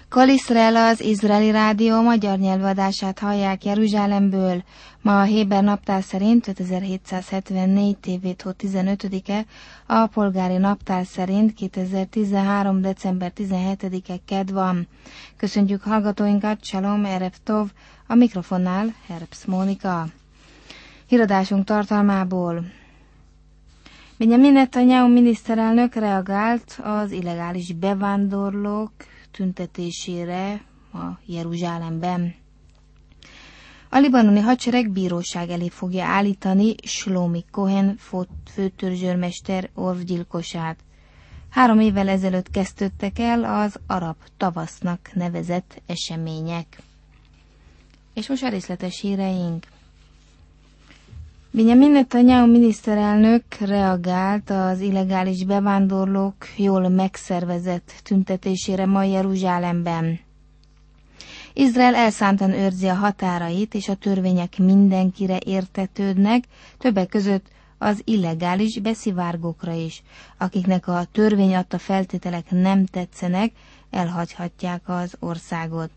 Kol Iszrael, az izraeli rádió magyar nyelvadását hallják Jeruzsálemből. Ma a héber naptár szerint 5774 tévéthó 15-e, a polgári naptár szerint 2013. december 17-e kedd van. Köszöntjük hallgatóinkat, Shalom, Erev Tov, a mikrofonnál Herbst Mónika. Híradásunk tartalmából. Benjamin Netanyahu miniszterelnök reagált az illegális bevándorlók tüntetésére a Jeruzsálemben. A libanoni hadsereg bíróság elé fogja állítani Shlomi Cohen főtörzsőrmester orvgyilkosát. 3 évvel ezelőtt kezdődtek el az arab tavasznak nevezett események. És most a részletes híreink. Benjamin Netanyahu miniszterelnök reagált az illegális bevándorlók jól megszervezett tüntetésére ma Jeruzsálemben. Izrael elszántan őrzi a határait, és a törvények mindenkire értetődnek, többek között az illegális beszivárgókra is, akiknek a törvény adta feltételek nem tetszenek, elhagyhatják az országot.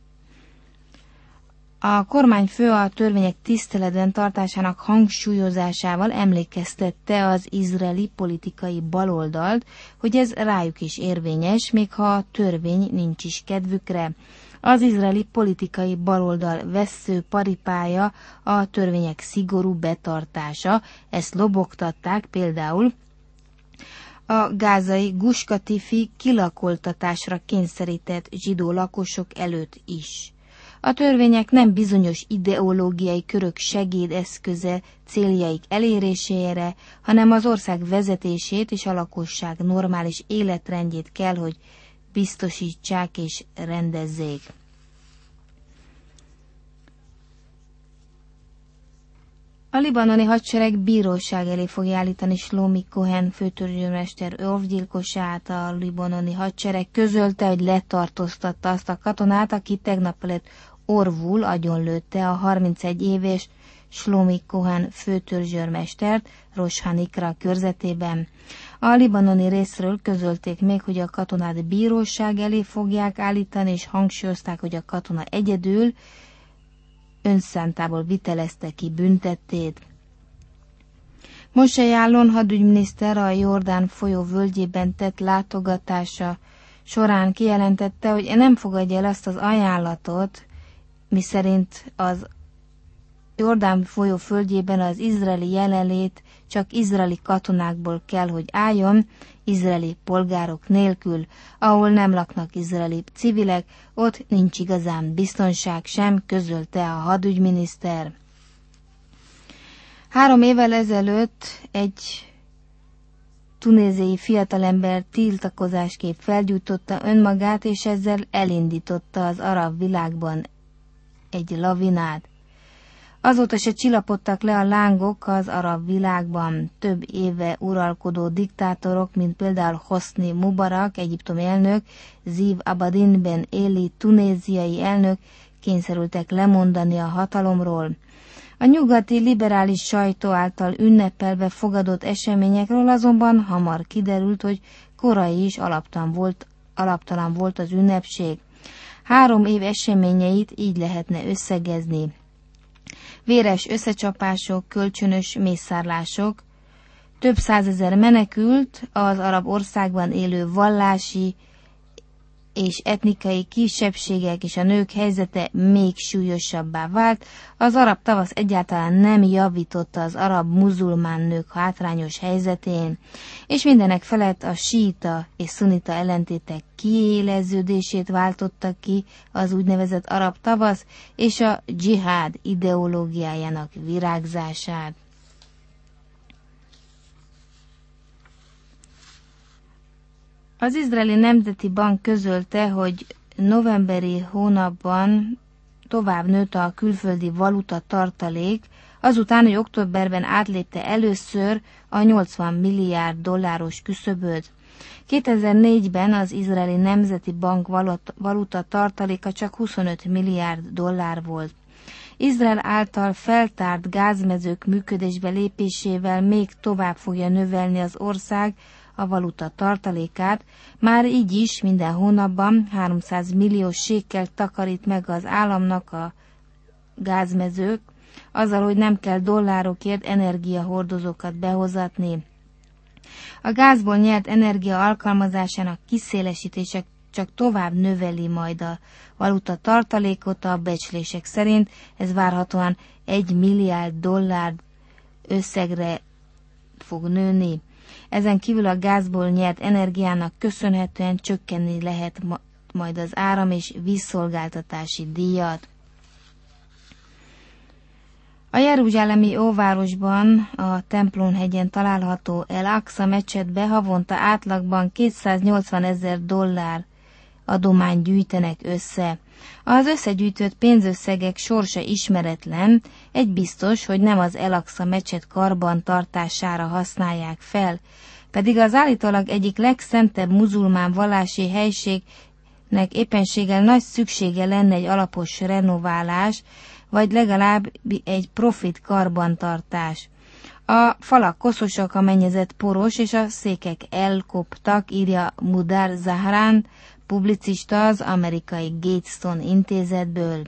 A kormányfő a törvények tiszteletben tartásának hangsúlyozásával emlékeztette az izraeli politikai baloldalt, hogy ez rájuk is érvényes, még ha a törvény nincs is kedvükre. Az izraeli politikai baloldal vessző paripája a törvények szigorú betartása, ezt lobogtatták például a gázai Guskatifi kilakoltatásra kényszerített zsidó lakosok előtt is. A törvények nem bizonyos ideológiai körök segédeszköze céljaik elérésére, hanem az ország vezetését és a lakosság normális életrendjét kell, hogy biztosítsák és rendezzék. A libanoni hadsereg bíróság elé fogja állítani Shlomi Cohen főtörzsőrmester orvgyilkosát. A libanoni hadsereg közölte, hogy letartóztatta azt a katonát, aki tegnap előtt orvul agyonlőtte a 31 éves Shlomi Cohen főtörzsőrmestert Rosh Hanikra körzetében. A libanoni részről közölték még, hogy a katonát bíróság elé fogják állítani, és hangsúlyozták, hogy a katona egyedül önszántából vitelezte ki büntettét. Moshe Yaalon hadügyminiszter a Jordán folyó völgyében tett látogatása során kijelentette, hogy nem fogadja el azt az ajánlatot, miszerint az Jordán folyó földjében az izraeli jelenlét csak izraeli katonákból kell, hogy álljon, izraeli polgárok nélkül. Ahol nem laknak izraeli civilek, ott nincs igazán biztonság sem, közölte a hadügyminiszter. 3 évvel ezelőtt egy tunéziai fiatalember tiltakozásképp felgyújtotta önmagát, és ezzel elindította az arab világban egy lavinát. Azóta se csillapodtak le a lángok az arab világban. Több éve uralkodó diktátorok, mint például Hosni Mubarak, egyiptomi elnök, Ziv Abadin Ben Eli, tunéziai elnök kényszerültek lemondani a hatalomról. A nyugati liberális sajtó által ünnepelve fogadott eseményekről azonban hamar kiderült, hogy korai is alaptalan volt az ünnepség. 3 év eseményeit így lehetne összegezni. Véres összecsapások, kölcsönös mészárlások, több százezer menekült, az arab országban élő vallási és etnikai kisebbségek és a nők helyzete még súlyosabbá vált. Az arab tavasz egyáltalán nem javította az arab muzulmán nők hátrányos helyzetén, és mindenek felett a síita és szunita ellentétek kiéleződését váltotta ki az úgynevezett arab tavasz és a dzsihád ideológiájának virágzását. Az Izraeli Nemzeti Bank közölte, hogy novemberi hónapban tovább nőtt a külföldi valuta tartalék, azután, hogy októberben átlépte először a 80 milliárd dolláros küszöböt. 2004-ben az Izraeli Nemzeti Bank valuta tartaléka csak 25 milliárd dollár volt. Izrael által feltárt gázmezők működésbe lépésével még tovább fogja növelni az ország a valuta tartalékát, már így is minden hónapban 300 millió sékkel takarít meg az államnak a gázmezők, azzal, hogy nem kell dollárokért energiahordozókat behozatni. A gázból nyert energia alkalmazásának kiszélesítése csak tovább növeli majd a valuta tartalékot, a becslések szerint ez várhatóan $1 milliárd összegre fog nőni. Ezen kívül a gázból nyert energiának köszönhetően csökkenni lehet majd az áram- és vízszolgáltatási díjat. A jeruzsálemi óvárosban, a Templomhegyen található El-Aqsa mecsetbe havonta átlagban $280,000 adományt gyűjtenek össze. Az összegyűjtött pénzösszegek sorsa ismeretlen, egy biztos, hogy nem az El-Aqsa mecset karbantartására használják fel, pedig az állítólag egyik legszentebb muzulmán vallási helységnek éppenséggel nagy szüksége lenne egy alapos renoválás, vagy legalább egy profit karbantartás. A falak koszosak, a mennyezet poros, és a székek elkoptak, írja Mudar Zahrán, publicista az amerikai Gatestone intézetből.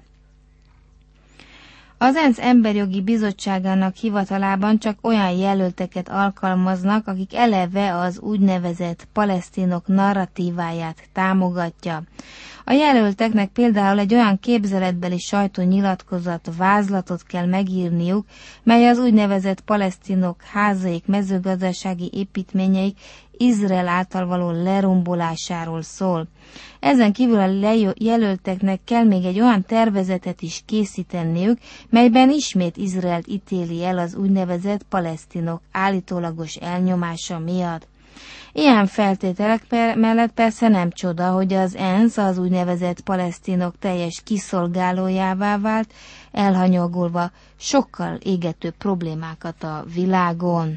Az ENSZ Emberjogi Bizottságának hivatalában csak olyan jelölteket alkalmaznak, akik eleve az úgynevezett palesztinok narratíváját támogatja. A jelölteknek például egy olyan képzeletbeli sajtónyilatkozat vázlatot kell megírniuk, mely az úgynevezett palesztinok házaik, mezőgazdasági építményeik Izrael által való lerombolásáról szól. Ezen kívül a jelölteknek kell még egy olyan tervezetet is készíteniük, melyben ismét Izraelt ítéli el az úgynevezett palesztinok állítólagos elnyomása miatt. Ilyen feltételek mellett persze nem csoda, hogy az ENSZ az úgynevezett palesztinok teljes kiszolgálójává vált, elhanyagolva sokkal égetőbb problémákat a világon.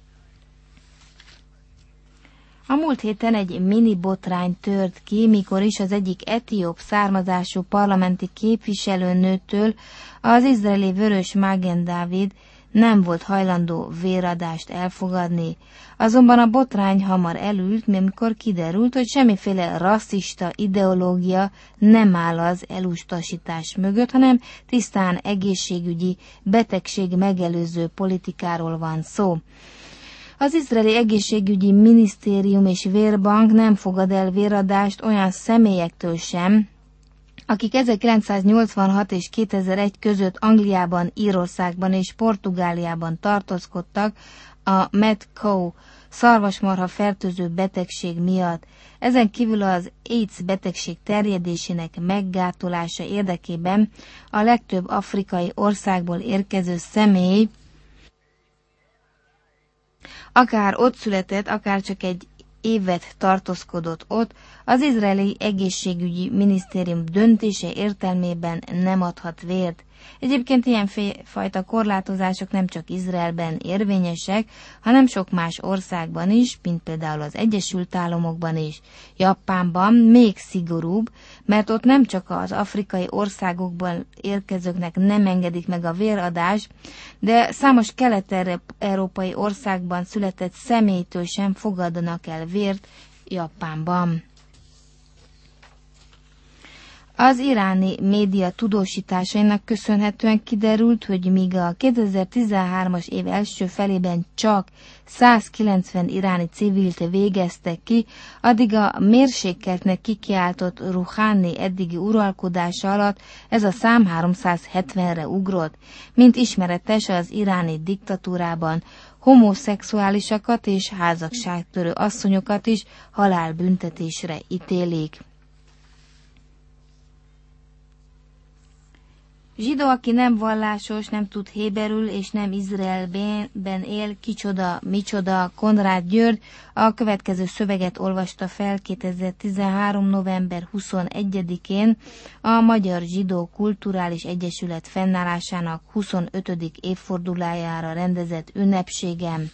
A múlt héten egy mini botrány tört ki, mikor is az egyik etióp származású parlamenti képviselőnőtől az izraeli Vörös Magen Dávid nem volt hajlandó véradást elfogadni. Azonban a botrány hamar elült, amikor kiderült, hogy semmiféle rasszista ideológia nem áll az elutasítás mögött, hanem tisztán egészségügyi, betegség megelőző politikáról van szó. Az izraeli egészségügyi minisztérium és vérbank nem fogad el véradást olyan személyektől sem, akik 1986 és 2001 között Angliában, Írországban és Portugáliában tartózkodtak a Mad-Cow szarvasmarha fertőző betegség miatt. Ezen kívül az AIDS betegség terjedésének meggátolása érdekében a legtöbb afrikai országból érkező személy akár ott született, akár csak egy évet tartózkodott ott, az izraeli egészségügyi minisztérium döntése értelmében nem adhat vért. Egyébként ilyen fajta korlátozások nem csak Izraelben érvényesek, hanem sok más országban is, mint például az Egyesült Államokban is. Japánban még szigorúbb, mert ott nem csak az afrikai országokban érkezőknek nem engedik meg a véradást, de számos kelet-európai országban született személytől sem fogadnak el vért Japánban. Az iráni média tudósításainak köszönhetően kiderült, hogy míg a 2013-as év első felében csak 190 iráni civilt végeztek ki, addig a mérsékeltnek kikiáltott Rouhani eddigi uralkodása alatt ez a szám 370-re ugrott. Mint ismeretes, az iráni diktatúrában homoszexuálisakat és házasságtörő asszonyokat is halálbüntetésre ítélik. Zsidó, aki nem vallásos, nem tud héberül és nem Izraelben él, kicsoda, micsoda, Konrád György a következő szöveget olvasta fel 2013. november 21-én a Magyar Zsidó Kulturális Egyesület fennállásának 25. évfordulójára rendezett ünnepségen.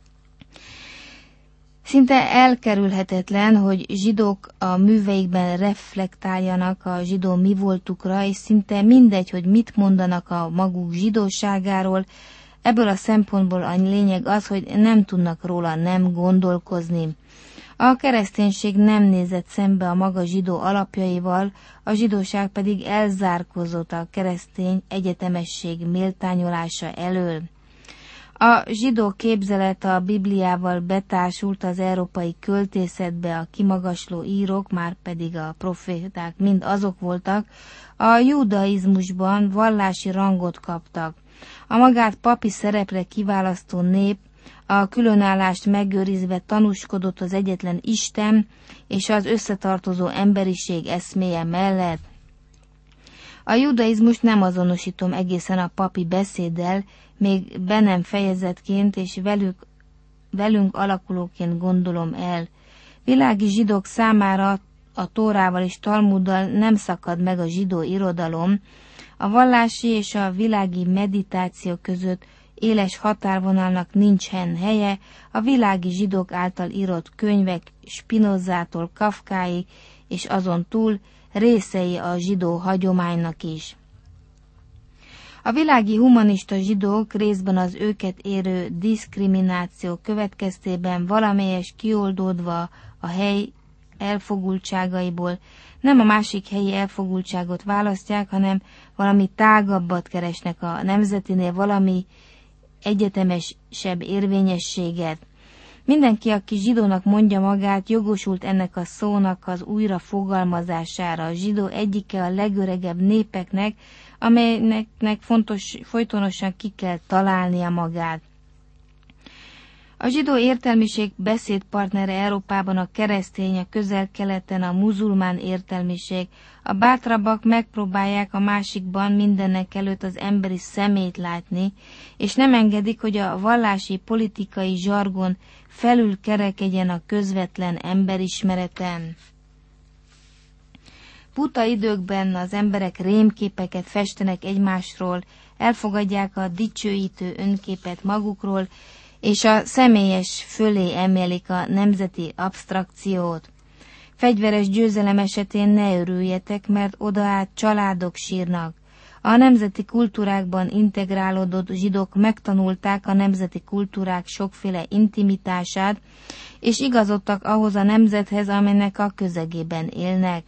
Szinte elkerülhetetlen, hogy zsidók a műveikben reflektáljanak a zsidó mi voltukra, és szinte mindegy, hogy mit mondanak a maguk zsidóságáról, Ebből a szempontból a lényeg az, hogy nem tudnak róla nem gondolkozni. A kereszténység nem nézett szembe a maga zsidó alapjaival, a zsidóság pedig elzárkózott a keresztény egyetemesség méltányolása elől. A zsidó képzelet a Bibliával betársult az európai költészetbe, a kimagasló írók, már pedig a proféták mind azok voltak, a judaizmusban vallási rangot kaptak. A magát papi szerepre kiválasztó nép a különállást megőrizve tanúskodott az egyetlen Isten és az összetartozó emberiség eszméje mellett. A judaizmust nem azonosítom egészen a papi beszéddel, még be nem fejezetként és velünk alakulóként gondolom el. Világi zsidók számára a Tórával és Talmuddal nem szakad meg a zsidó irodalom, a vallási és a világi meditáció között éles határvonalnak nincsen helye, a világi zsidók által írott könyvek Spinozától Kafkáig, és azon túl részei a zsidó hagyománynak is. A világi humanista zsidók részben az őket érő diszkrimináció következtében valamelyes kioldódva a hely elfogultságaiból nem a másik helyi elfogultságot választják, hanem valami tágabbat keresnek a nemzetinél, valami egyetemesebb érvényességet. Mindenki, aki zsidónak mondja magát, jogosult ennek a szónak az újrafogalmazására. A zsidó egyike a legöregebb népeknek, amelynek folytonosan ki kell találnia magát. A zsidó értelmiség beszédpartnere Európában a keresztény, a Közel-Keleten a muzulmán értelmiség. A bátrabbak megpróbálják a másikban mindennek előtt az emberi szemét látni, és nem engedik, hogy a vallási politikai zsargon felül kerekedjen a közvetlen emberismereten. Buta időkben az emberek rémképeket festenek egymásról, elfogadják a dicsőítő önképet magukról, és a személyes fölé emelik a nemzeti absztrakciót. Fegyveres győzelem esetén ne örüljetek, mert odaállt családok sírnak. A nemzeti kultúrákban integrálódott zsidók megtanulták a nemzeti kultúrák sokféle intimitását, és igazodtak ahhoz a nemzethez, amelynek a közegében élnek.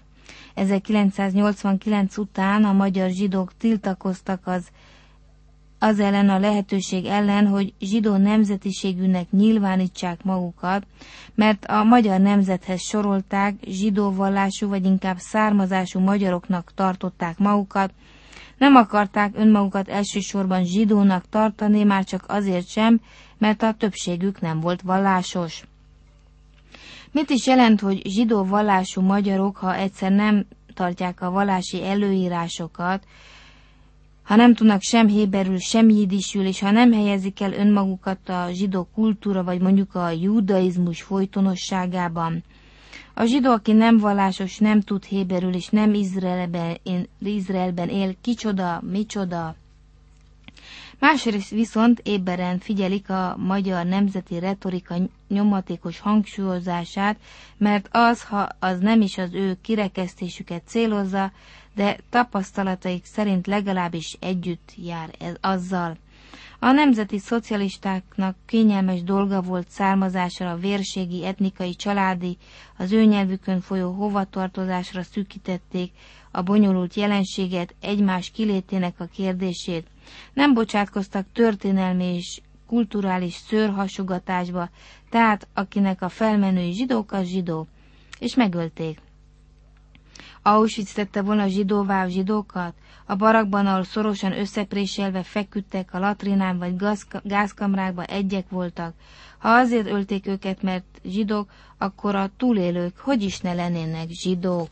1989 után a magyar zsidók tiltakoztak az ellen a lehetőség ellen, hogy zsidó nemzetiségűnek nyilvánítsák magukat, mert a magyar nemzethez sorolták, zsidó vallású vagy inkább származású magyaroknak tartották magukat, nem akarták önmagukat elsősorban zsidónak tartani, már csak azért sem, mert a többségük nem volt vallásos. Mit is jelent, hogy zsidó vallású magyarok, ha egyszer nem tartják a vallási előírásokat, ha nem tudnak sem héberül, sem jiddisül, és ha nem helyezik el önmagukat a zsidó kultúra, vagy mondjuk a judaizmus folytonosságában. A zsidó, aki nem vallásos, nem tud héberül, és nem Izraelben él, kicsoda, micsoda. Másrészt viszont éberen figyelik a magyar nemzeti retorika nyomatékos hangsúlyozását, mert ha az nem is az ő kirekesztésüket célozza, de tapasztalataik szerint legalábbis együtt jár ez azzal. A nemzeti szocialistáknak kényelmes dolga volt származásra, a vérségi, etnikai, családi, az ő nyelvükön folyó hovatartozásra szűkítették a bonyolult jelenséget, egymás kilétének a kérdését. Nem bocsátkoztak történelmi és kulturális szőrhasogatásba, tehát akinek a felmenői zsidók, az zsidó, és megölték. Auschwitz tette volna zsidóvá a zsidókat? A barakban, ahol szorosan összepréselve feküdtek, a latrinán vagy gázkamrákban egyek voltak. Ha azért ölték őket, mert zsidók, akkor a túlélők hogy is ne lennének zsidók?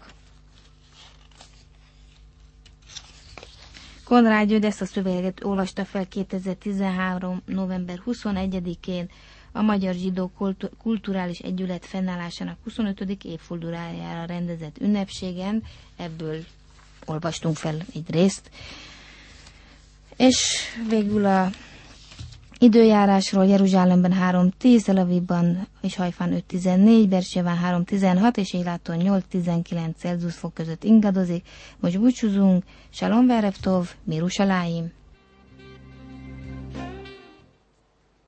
Konrád György ezt a szöveget olvasta fel 2013. november 21-én a Magyar Zsidó Kulturális Egyület fennállásának 25. évfordulójára rendezett ünnepségen. Ebből olvastunk fel egy részt. És végül a időjárásról: Jeruzsálemben 3:10, Tel Avivban és Hajfán 5:14, Berseván 3:16 és Éláton 8:19 Celsius fok között ingadozik. Most búcsúzunk, Shalom Verev Tov, Mirushalayim.